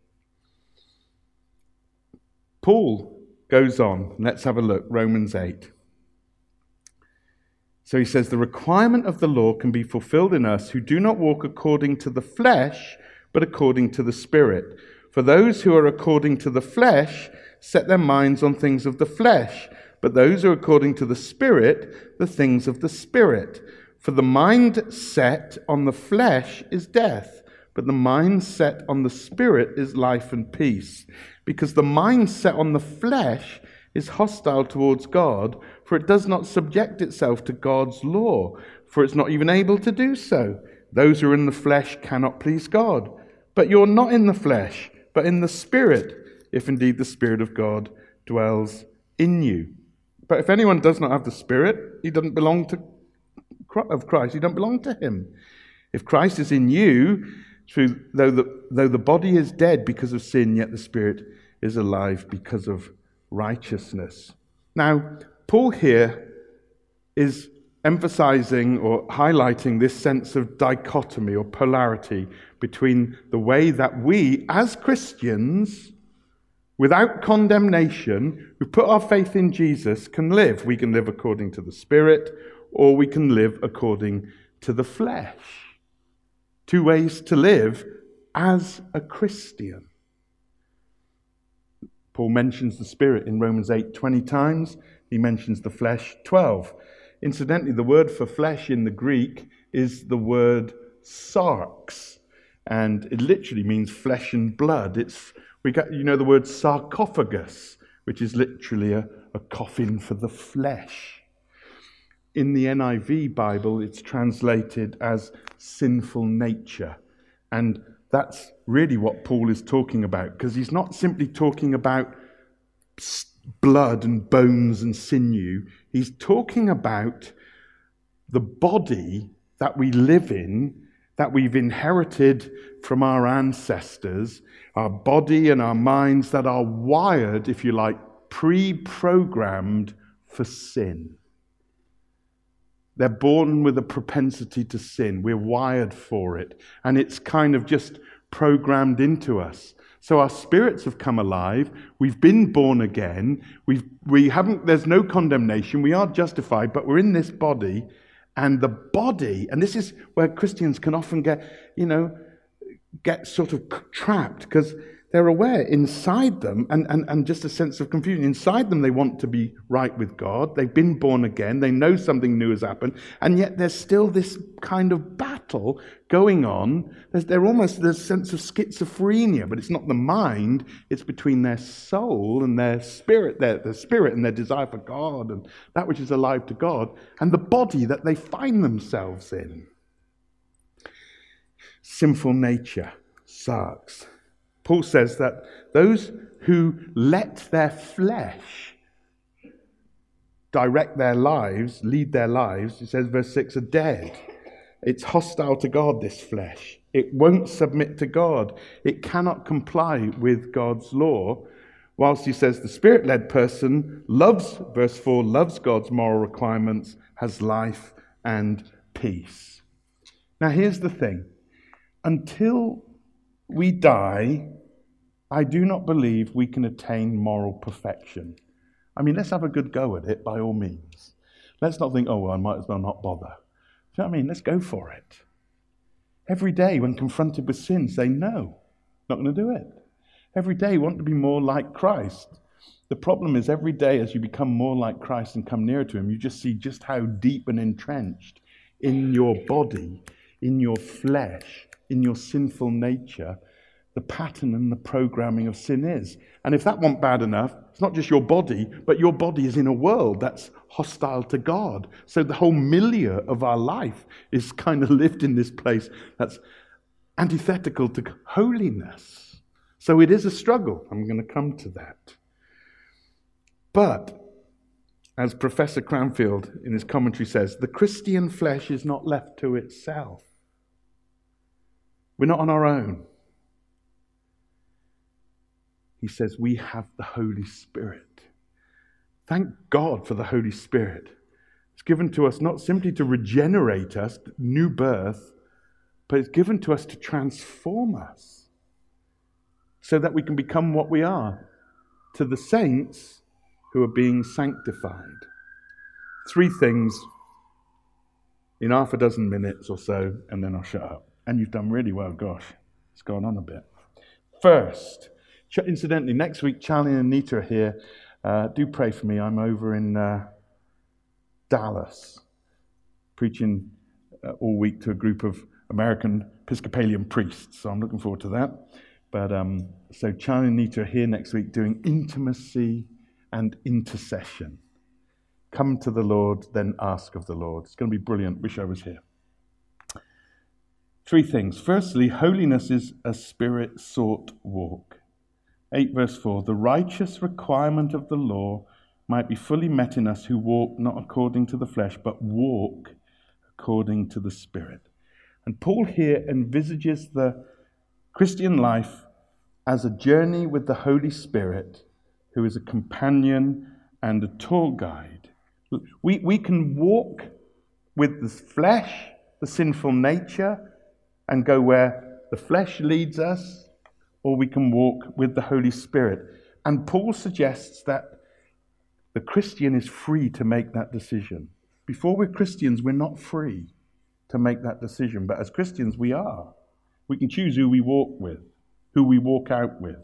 Paul goes on. Let's have a look. Romans 8. So he says, the requirement of the law can be fulfilled in us who do not walk according to the flesh, but according to the Spirit. For those who are according to the flesh set their minds on things of the flesh, but those who are according to the Spirit, the things of the Spirit. For the mind set on the flesh is death, but the mind set on the Spirit is life and peace. Because the mind set on the flesh is hostile towards God, for it does not subject itself to God's law, for it's not even able to do so. Those who are in the flesh cannot please God. But you're not in the flesh, but in the Spirit, if indeed the Spirit of God dwells in you. But if anyone does not have the Spirit, he doesn't belong to Christ. He doesn't belong to him. If Christ is in you, though the body is dead because of sin, yet the Spirit is alive because of righteousness. Now, Paul here is emphasizing or highlighting this sense of dichotomy or polarity between the way that we, as Christians, without condemnation, who put our faith in Jesus, can live. We can live according to the Spirit, or we can live according to the flesh. Two ways to live as a Christian. Paul mentions the Spirit in Romans 8 20 times. He mentions the flesh 12. Incidentally, the word for flesh in the Greek is the word sarx, and it literally means flesh and blood. The word sarcophagus, which is literally a coffin for the flesh. In the NIV Bible, it's translated as sinful nature, and that's really what Paul is talking about, because he's not simply talking about blood and bones and sinew. He's talking about the body that we live in, that we've inherited from our ancestors, our body and our minds that are wired, if you like, pre-programmed for sin. They're born with a propensity to sin. We're wired for it. And it's kind of just programmed into us. So our spirits have come alive. We've been born again. There's no condemnation. We are justified, but we're in this body. And the body, and this is where Christians can often get sort of trapped, because they're aware inside them, and just a sense of confusion. Inside them, they want to be right with God. They've been born again. They know something new has happened. And yet there's still this kind of battle going on. There's a sense of schizophrenia, but it's not the mind. It's between their soul and their spirit, their spirit and their desire for God and that which is alive to God, and the body that they find themselves in. Sinful nature, sarx. Paul says that those who let their flesh direct their lives, lead their lives, he says, verse 6, are dead. It's hostile to God, this flesh. It won't submit to God. It cannot comply with God's law. Whilst he says the Spirit-led person loves, verse 4, loves God's moral requirements, has life and peace. Now here's the thing. Until we die, I do not believe we can attain moral perfection. I mean, let's have a good go at it, by all means. Let's not think, I might as well not bother. Do you know what I mean? Let's go for it. Every day when confronted with sin, say, no, not going to do it. Every day want to be more like Christ. The problem is every day as you become more like Christ and come nearer to him, you just see just how deep and entrenched in your body, in your flesh, in your sinful nature, the pattern and the programming of sin is. And if that weren't bad enough, it's not just your body, but your body is in a world that's hostile to God. So the whole milieu of our life is kind of lived in this place that's antithetical to holiness. So it is a struggle. I'm going to come to that. But, as Professor Cranfield in his commentary says, the Christian flesh is not left to itself. We're not on our own. He says we have the Holy Spirit. Thank God for the Holy Spirit. It's given to us not simply to regenerate us, new birth, but it's given to us to transform us so that we can become what we are to the saints who are being sanctified. 3 things in half a dozen minutes or so, and then I'll shut up. And you've done really well, gosh. It's gone on a bit. First, incidentally, next week, Charlie and Anita are here. Do pray for me. I'm over in Dallas, preaching all week to a group of American Episcopalian priests. So I'm looking forward to that. But so Charlie and Anita are here next week doing intimacy and intercession. Come to the Lord, then ask of the Lord. It's going to be brilliant. Wish I was here. 3 things. Firstly, holiness is a spirit-sought walk. 8 verse 4, the righteous requirement of the law might be fully met in us who walk not according to the flesh, but walk according to the Spirit. And Paul here envisages the Christian life as a journey with the Holy Spirit, who is a companion and a tour guide. We can walk with the flesh, the sinful nature, and go where the flesh leads us, or we can walk with the Holy Spirit. And Paul suggests that the Christian is free to make that decision. Before we're Christians, we're not free to make that decision. But as Christians, we are. We can choose who we walk with, who we walk out with.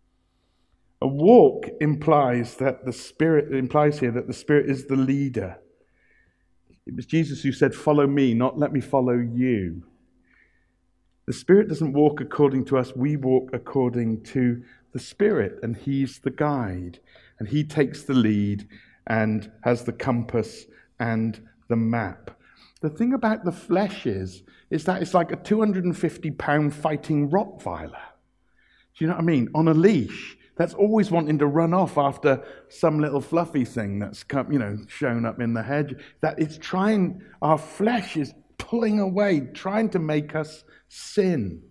A walk implies here that the Spirit is the leader. It was Jesus who said, "Follow me, not let me follow you." The Spirit doesn't walk according to us, we walk according to the Spirit, and He's the guide, and He takes the lead and has the compass and the map. The thing about the flesh is that it's like a 250-pound fighting Rottweiler. Do you know what I mean? On a leash. That's always wanting to run off after some little fluffy thing that's shown up in the hedge. That it's trying, our flesh is pulling away, trying to make us sin.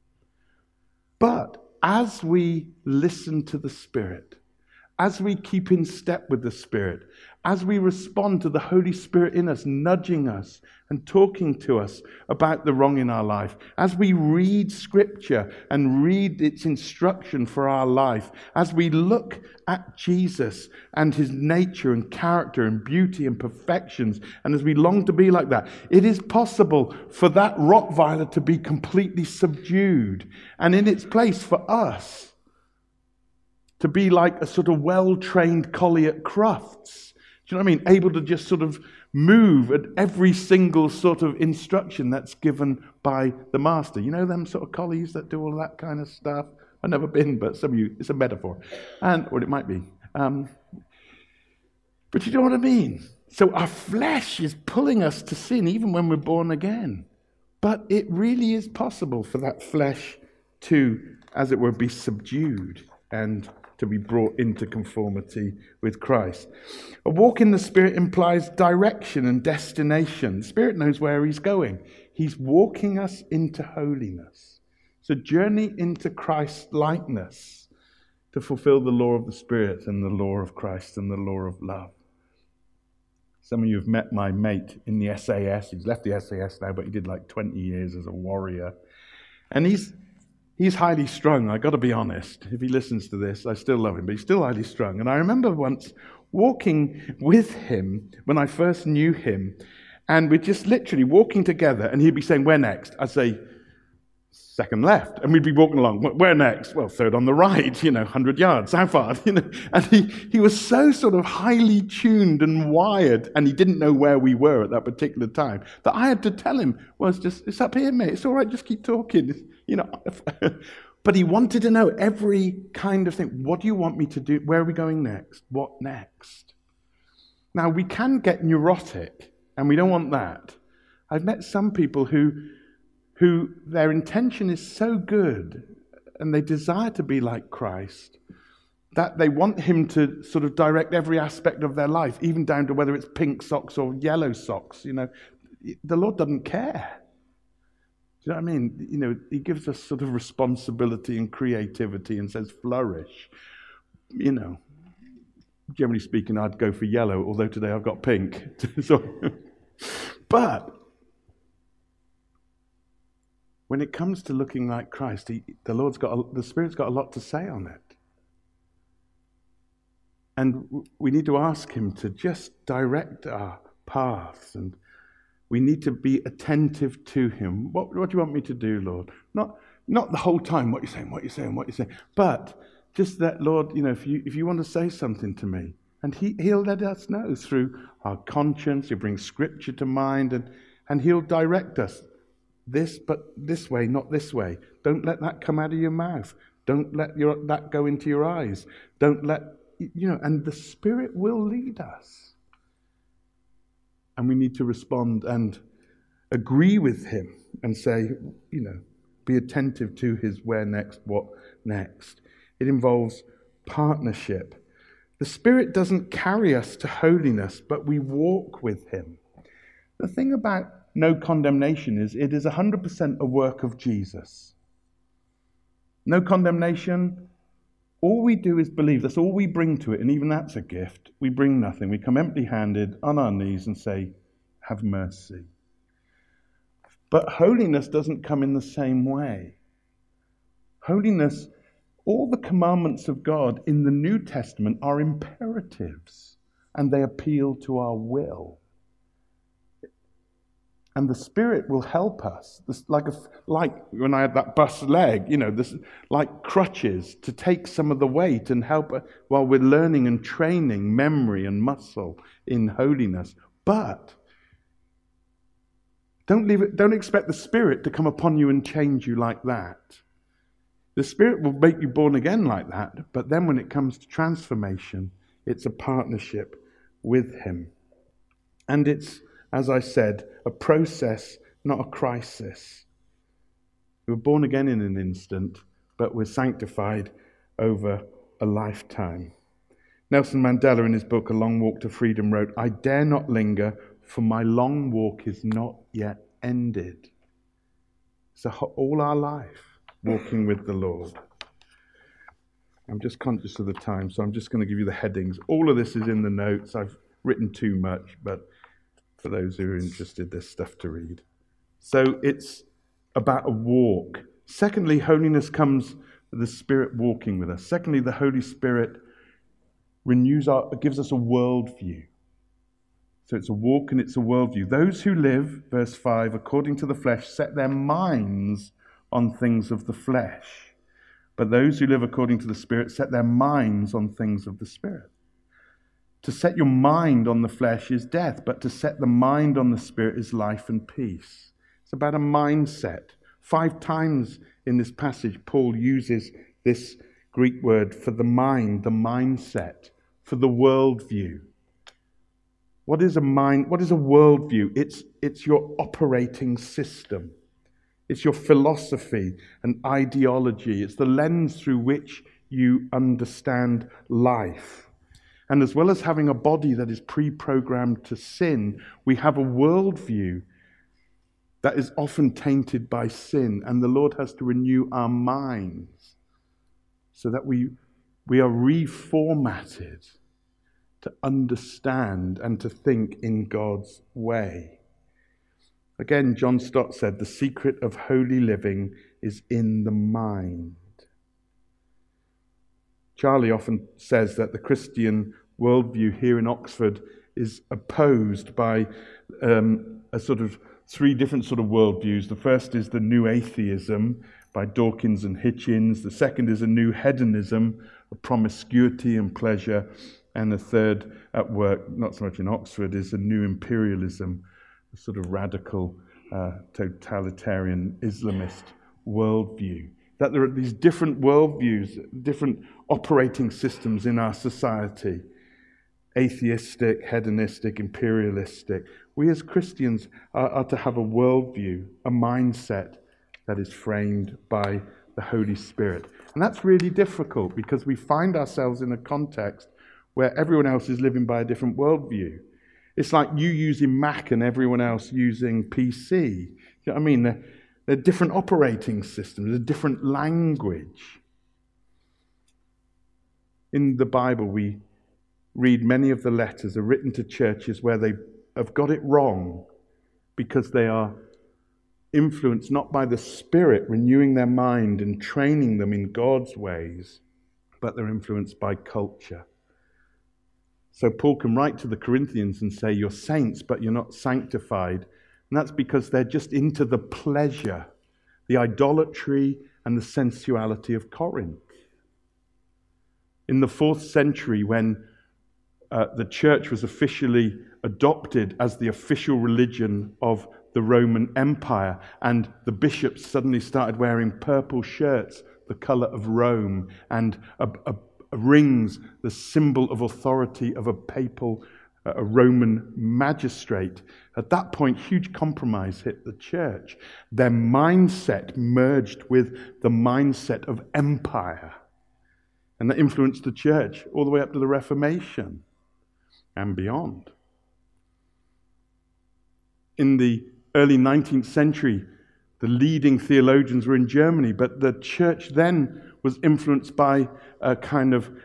But as we listen to the Spirit, as we keep in step with the Spirit, as we respond to the Holy Spirit in us, nudging us and talking to us about the wrong in our life, as we read Scripture and read its instruction for our life, as we look at Jesus and His nature and character and beauty and perfections, and as we long to be like that, it is possible for that Rottweiler to be completely subdued, and in its place for us to be like a sort of well-trained collie at Crufts. Do you know what I mean? Able to just sort of move at every single sort of instruction that's given by the master. You know them sort of collies that do all that kind of stuff? I've never been, but some of you, it's a metaphor. Or it might be. But you know what I mean? So our flesh is pulling us to sin even when we're born again. But it really is possible for that flesh to, as it were, be subdued and to be brought into conformity with Christ. A walk in the Spirit implies direction and destination. The Spirit knows where He's going. He's walking us into holiness. It's a journey into Christ-likeness to fulfill the law of the Spirit and the law of Christ and the law of love. Some of you have met my mate in the SAS. He's left the SAS now, but he did like 20 years as a warrior. And he's highly strung, I got to be honest. If he listens to this, I still love him, but he's still highly strung. And I remember once walking with him when I first knew him, and we're just literally walking together, and he'd be saying, "Where next?" I'd say, "Second left." And we'd be walking along, "Where next?" "Well, third on the right, 100 yards. How far?" And he was so sort of highly tuned and wired, and he didn't know where we were at that particular time, that I had to tell him, "Well, it's up here, mate. It's all right, just keep talking." But he wanted to know every kind of thing. What do you want me to do? Where are we going next? What next? Now, we can get neurotic, and we don't want that. I've met some people who their intention is so good, and they desire to be like Christ, that they want Him to sort of direct every aspect of their life, even down to whether it's pink socks or yellow socks. The Lord doesn't care. Do you know what I mean? He gives us sort of responsibility and creativity and says, flourish. Generally speaking, I'd go for yellow, although today I've got pink. But when it comes to looking like Christ, the Spirit's got a lot to say on it. And we need to ask Him to just direct our paths, and we need to be attentive to Him. What do you want me to do, Lord? Not the whole time, what you're saying. But just that, Lord, if you want to say something to me, and He'll let us know through our conscience. He'll bring Scripture to mind, and He'll direct us. This, but this way, not this way. Don't let that come out of your mouth. Don't let that go into your eyes. Don't let, and the Spirit will lead us. And we need to respond and agree with Him and say, be attentive to His where next, what next. It involves partnership. The Spirit doesn't carry us to holiness, but we walk with Him. The thing about no condemnation is it is 100% a work of Jesus. No condemnation. All we do is believe. That's all we bring to it, and even that's a gift. We bring nothing. We come empty-handed on our knees and say, have mercy. But holiness doesn't come in the same way. Holiness, all the commandments of God in the New Testament are imperatives, and they appeal to our will. And the Spirit will help us, like when I had that bust leg, like crutches to take some of the weight and help while we're learning and training memory and muscle in holiness. But don't expect the Spirit to come upon you and change you like that. The Spirit will make you born again like that, but then when it comes to transformation, it's a partnership with Him. And it's, as I said, a process, not a crisis. We're born again in an instant, but we're sanctified over a lifetime. Nelson Mandela, in his book A Long Walk to Freedom, wrote, "I dare not linger, for my long walk is not yet ended." So all our life, walking with the Lord. I'm just conscious of the time, so I'm just going to give you the headings. All of this is in the notes. I've written too much, but for those who are interested, there's stuff to read. So it's about a walk. Secondly, holiness comes with the Spirit walking with us. Secondly, the Holy Spirit gives us a worldview. So it's a walk and it's a worldview. Those who live, verse 5, according to the flesh, set their minds on things of the flesh. But those who live according to the Spirit set their minds on things of the Spirit. To set your mind on the flesh is death, but to set the mind on the Spirit is life and peace. It's about a mindset. 5 times in this passage, Paul uses this Greek word for the mind, the mindset, for the worldview. What is a mind? What is a worldview? It's your operating system. It's your philosophy and ideology. It's the lens through which you understand life. And as well as having a body that is pre-programmed to sin, we have a worldview that is often tainted by sin. And the Lord has to renew our minds so that we are reformatted to understand and to think in God's way. Again, John Stott said, the secret of holy living is in the mind. Charlie often says that the Christian worldview here in Oxford is opposed by a sort of 3 different sort of worldviews. The first is the New Atheism by Dawkins and Hitchens. The second is a New Hedonism of promiscuity and pleasure. And the third, at work, not so much in Oxford, is a New Imperialism, a sort of radical totalitarian Islamist worldview. That there are these different worldviews, different operating systems in our society. Atheistic, hedonistic, imperialistic. We as Christians are to have a worldview, a mindset that is framed by the Holy Spirit. And that's really difficult because we find ourselves in a context where everyone else is living by a different worldview. It's like you using Mac and everyone else using PC. You know what I mean? They're different operating systems, a different language. In the Bible, we read many of the letters are written to churches where they have got it wrong because they are influenced not by the Spirit renewing their mind and training them in God's ways, but they're influenced by culture. So Paul can write to the Corinthians and say, you're saints, but you're not sanctified. And that's because they're just into the pleasure, the idolatry, and the sensuality of Corinth. In the 4th century, when the church was officially adopted as the official religion of the Roman Empire, and the bishops suddenly started wearing purple shirts, the colour of Rome, and rings, the symbol of authority of a Roman magistrate. At that point, huge compromise hit the church. Their mindset merged with the mindset of empire. And that influenced the church all the way up to the Reformation and beyond. In the early 19th century, the leading theologians were in Germany, but the church then was influenced by a kind of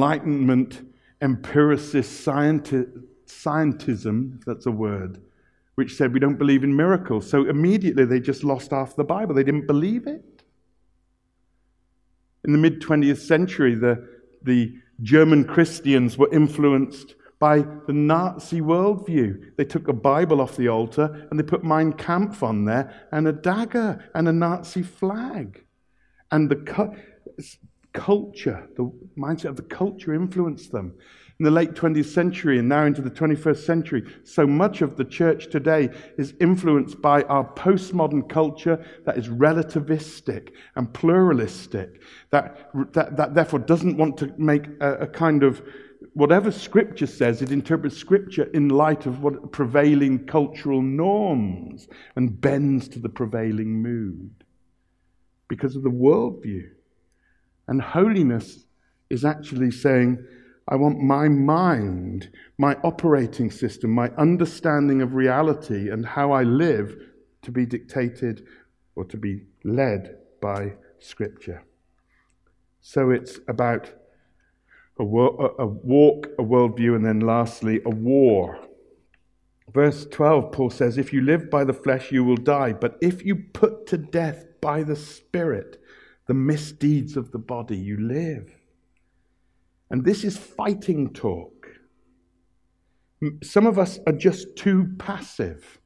Enlightenment, empiricist scientism, if that's a word, which said we don't believe in miracles. So immediately they just lost half the Bible. They didn't believe it. In the mid-20th century, the German Christians were influenced by the Nazi worldview. They took a Bible off the altar and they put Mein Kampf on there and a dagger and a Nazi flag. And the culture, the mindset of the culture influenced them. In the late 20th century and now into the 21st century, so much of the church today is influenced by our postmodern culture that is relativistic and pluralistic, that therefore doesn't want to make a kind of, whatever Scripture says, it interprets Scripture in light of what prevailing cultural norms and bends to the prevailing mood because of the worldview. And holiness is actually saying, I want my mind, my operating system, my understanding of reality and how I live to be dictated or to be led by Scripture. So it's about a walk, a worldview, and then lastly, a war. Verse 12, Paul says, if you live by the flesh, you will die. But if you put to death by the Spirit the misdeeds of the body, you live. And this is fighting talk. Some of us are just too passive.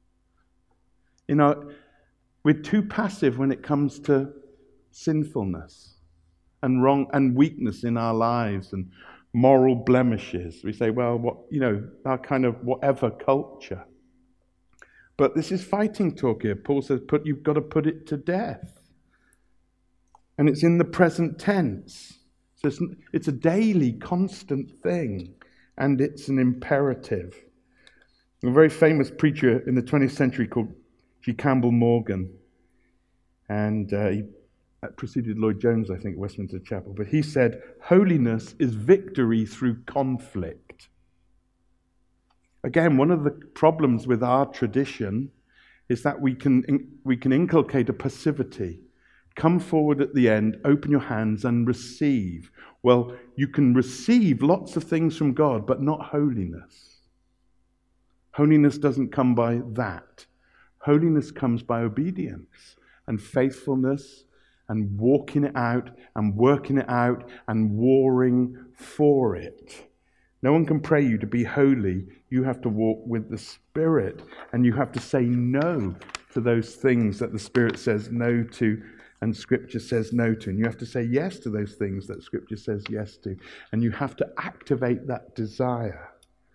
We're too passive when it comes to sinfulness and wrong and weakness in our lives and moral blemishes. We say, well, our kind of whatever culture. But this is fighting talk here. Paul says, you've got to put it to death. And it's in the present tense. So it's a daily, constant thing. And it's an imperative. A very famous preacher in the 20th century called G. Campbell Morgan. And he preceded Lloyd Jones, I think, at Westminster Chapel. But he said, holiness is victory through conflict. Again, one of the problems with our tradition is that we can inculcate a passivity. Come forward at the end, open your hands and receive. Well, you can receive lots of things from God, but not holiness. Holiness doesn't come by that. Holiness comes by obedience and faithfulness and walking it out and working it out and warring for it. No one can pray you to be holy. You have to walk with the Spirit, and you have to say no to those things that the Spirit says no to and Scripture says no to. And you have to say yes to those things that Scripture says yes to. And you have to activate that desire.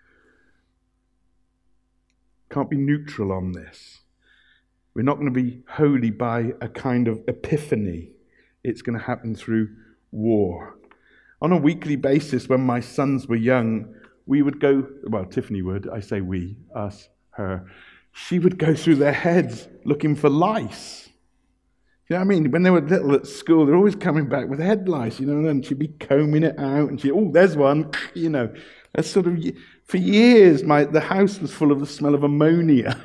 Can't be neutral on this. We're not going to be holy by a kind of epiphany. It's going to happen through war. On a weekly basis, when my sons were young, we would go, well, Tiffany would, I say we, us, her. She would go through their heads looking for lice. You know what I mean? When they were little at school, they're always coming back with head lice, and then she'd be combing it out, and there's one, That's sort of, for years, the house was full of the smell of ammonia,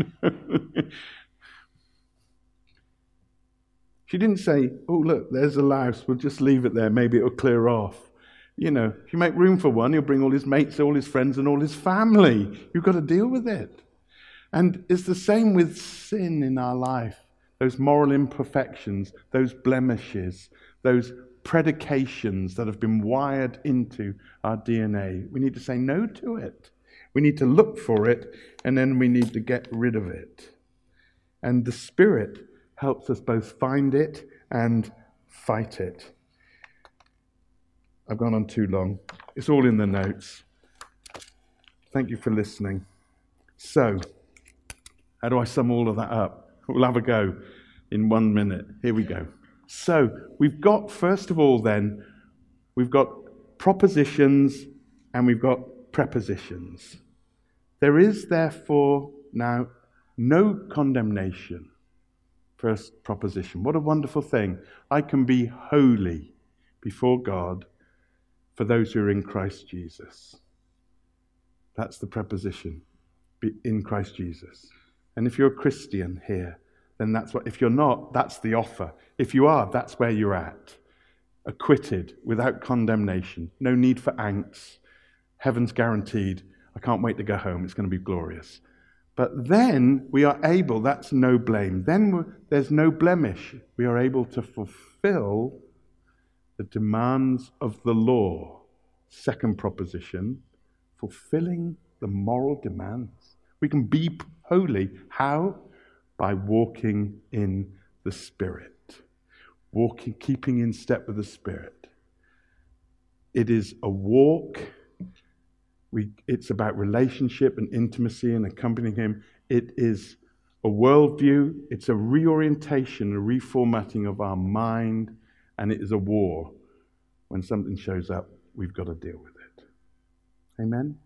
She didn't say, oh, look, there's a louse, we'll just leave it there, maybe it'll clear off. If you make room for one, he'll bring all his mates, all his friends, and all his family. You've got to deal with it. And it's the same with sin in our life. Those moral imperfections, those blemishes, those predications that have been wired into our DNA. We need to say no to it. We need to look for it, and then we need to get rid of it. And the Spirit helps us both find it and fight it. I've gone on too long. It's all in the notes. Thank you for listening. So, how do I sum all of that up? We'll have a go in 1 minute. Here we go. So, we've got, first of all then, we've got propositions and we've got prepositions. There is therefore now no condemnation. First proposition. What a wonderful thing. I can be holy before God for those who are in Christ Jesus. That's the preposition. Be in Christ Jesus. And if you're a Christian here, then that's what, if you're not, that's the offer. If you are, that's where you're at. Acquitted, without condemnation. No need for angst. Heaven's guaranteed. I can't wait to go home. It's going to be glorious. But then we are able, that's no blame. Then there's no blemish. We are able to fulfill the demands of the law. Second proposition, fulfilling the moral demands. We can be holy. How? By walking in the Spirit. Walking, keeping in step with the Spirit. It is a walk. It's about relationship and intimacy and accompanying Him. It is a worldview. It's a reorientation, a reformatting of our mind. And it is a war. When something shows up, we've got to deal with it. Amen?